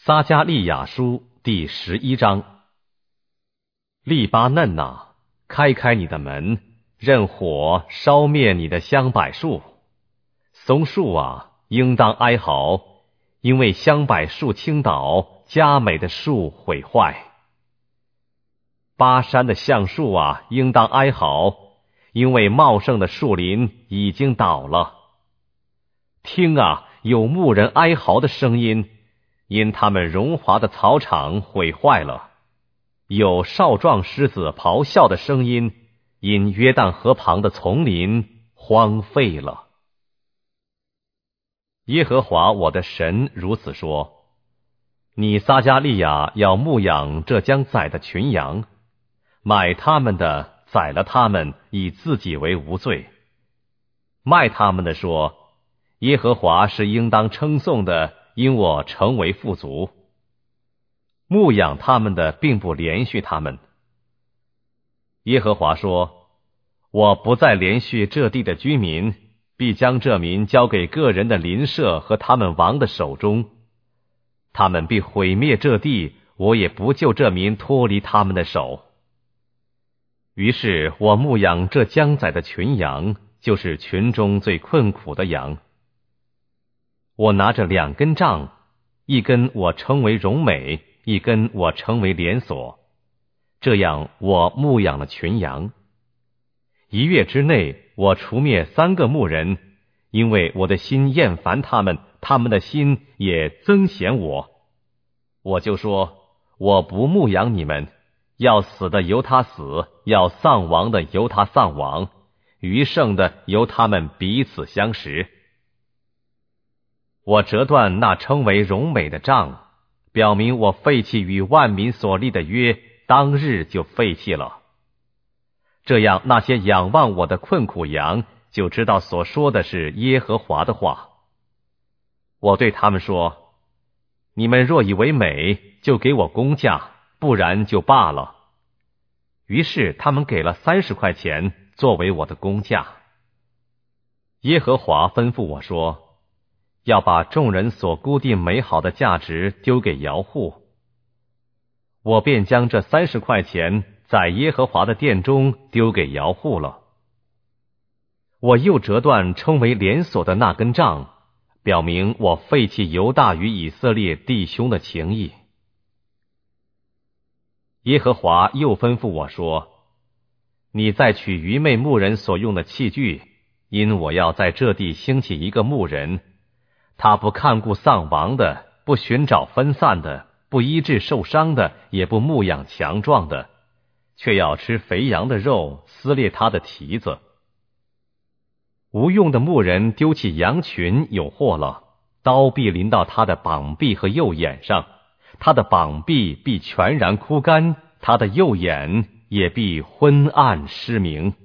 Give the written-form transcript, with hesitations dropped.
撒迦利亚书第11章。利巴嫩哪，开你的门，任火烧灭你的香柏树。松树啊，应当哀嚎，因为香柏树倾倒，佳美的树毁坏。巴山的橡树啊，应当哀嚎，因为茂盛的树林已经倒了。听啊，有牧人哀嚎的声音，因他们荣华的草场毁坏了；有少壮狮子咆哮的声音，因约旦河旁的丛林荒废了。耶和华我的神如此说：你撒迦利亚要牧养这将宰的群羊，买他们的宰了他们，以自己为无罪；卖他们的说，耶和华是应当称颂的，因我成为富足。牧养他们的并不连续他们。耶和华说，我不再连续这地的居民，必将这民交给个人的邻舍和他们王的手中，他们必毁灭这地，我也不救这民脱离他们的手。于是我牧养这将宰的群羊，就是群中最困苦的羊。我拿着2根杖，一根我称为荣美，一根我称为连锁，这样我牧养了群羊。1月之内，我除灭3个牧人，因为我的心厌烦他们，他们的心也憎嫌我。我就说，我不牧养你们，要死的由他死，要丧亡的由他丧亡，余剩的由他们彼此相食。我折断那称为荣美的杖，表明我废弃与万民所立的约，当日就废弃了。这样那些仰望我的困苦羊，就知道所说的是耶和华的话。我对他们说，你们若以为美，就给我工价，不然就罢了。于是他们给了30块钱作为我的工价。耶和华吩咐我说，要把众人所估定美好的价值丢给窑户。我便将这30块钱在耶和华的殿中丢给窑户了。我又折断称为连锁的那根杖，表明我废弃犹大与以色列弟兄的情谊。耶和华又吩咐我说，你再取愚昧牧人所用的器具，因我要在这地兴起一个牧人，他不看顾丧亡的，不寻找分散的，不医治受伤的，也不牧养强壮的，却要吃肥羊的肉，撕裂他的蹄子。无用的牧人丢弃羊群有祸了，刀必临到他的膀臂和右眼上，他的膀臂必全然枯干，他的右眼也必昏暗失明。